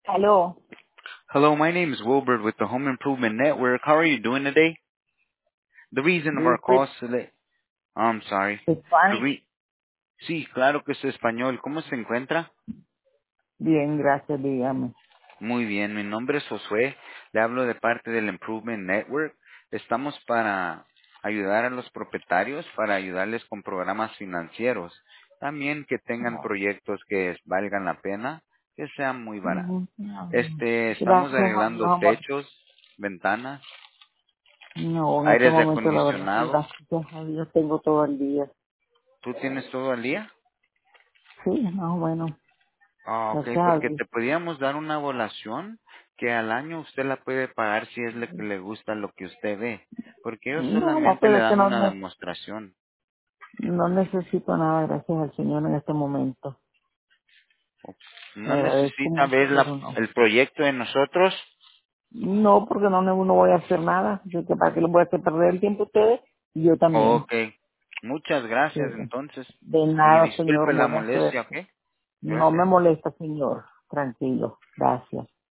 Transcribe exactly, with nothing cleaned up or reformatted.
Aló. Hello, my name is Wilbert with the Home Improvement Network. How are you doing today? The reason Do of you our speak call today, I'm sorry. The Spanish? re sí, claro que es español. ¿Cómo se encuentra? Bien, gracias, dígame. Muy bien, mi nombre es Josué. Le hablo de parte del Improvement Network. Estamos para ayudar a los propietarios, para ayudarles con programas financieros. También que tengan proyectos que valgan la pena, que sean muy baratos. Ujú. Este, estamos Gracias, no, arreglando no, amor. techos, ventanas, No, en este aires de momento la verdad que acondicionado. gracias a Dios tengo todo el día. ¿Tú tienes todo al día? Sí, más o menos. Ah, ok, Gracias a porque Dios. te podíamos dar una evaluación que al año usted la puede pagar si es lo que le gusta lo que usted ve. Porque ellos No, no, solamente pero le es que dan no, una ne- demostración. no necesito nada, gracias al Señor en este momento. Le No agradezco necesita mucho, ver la, pero no. el proyecto de nosotros. No, porque no, no voy a hacer nada. Yo que para qué les voy a hacer perder el tiempo a ustedes y yo también. Ok, muchas Sí. gracias entonces. De Y nada, señor. disculpe la Buena molestia, suerte. ¿ok? No me Gracias. molesta, señor. Tranquilo. Gracias.